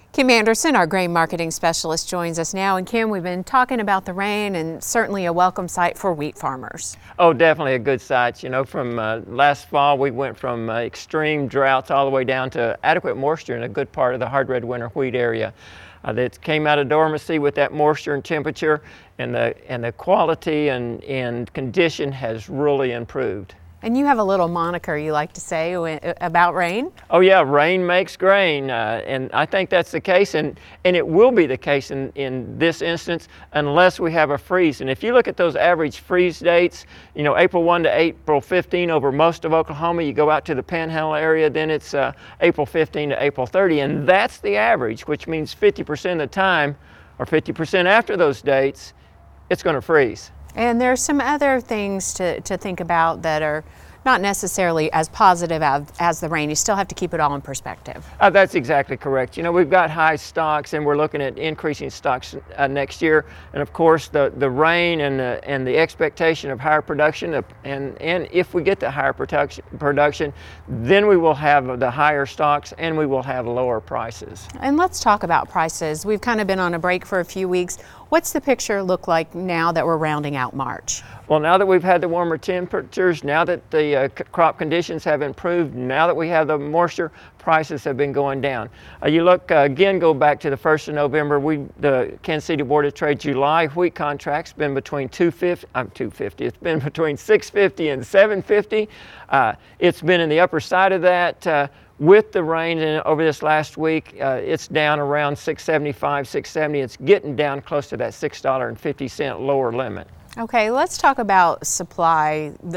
Kim Anderson, our grain marketing specialist, joins us now. And Kim, we've been talking about the rain and certainly a welcome sight for wheat farmers. Oh, definitely a good sight. You know, from last fall, we went from extreme droughts all the way down to adequate moisture in a good part of the hard red winter wheat area. That came out of dormancy with that moisture and temperature, and the quality and condition has really improved. And you have a little moniker you like to say about rain? Oh yeah, rain makes grain, and I think that's the case, and it will be the case in this instance unless we have a freeze. And if you look at those average freeze dates, you know, April 1 to April 15 over most of Oklahoma, you go out to the Panhandle area, then it's April 15 to April 30, and that's the average, which means 50% of the time, or 50% after those dates, it's going to freeze. And there's some other things to think about that are not necessarily as positive as the rain. You still have to keep it all in perspective. That's exactly correct. You know, we've got high stocks and we're looking at increasing stocks next year. And of course, the rain and the expectation of higher production, and if we get the higher production, then we will have the higher stocks and we will have lower prices. And let's talk about prices. We've kind of been on a break for a few weeks. What's the picture look like now that we're rounding out March? Well, now that we've had the warmer temperatures, now that the crop conditions have improved, now that we have the moisture, prices have been going down. You look again, go back to the 1st of November, the Kansas City Board of Trade July wheat contracts been between it's been between $6.50 and $7.50. It's been in the upper side of that. With the rain over this last week, it's down around $6.75, $6.70. It's getting down close to that $6.50 lower limit. Okay, let's talk about supply.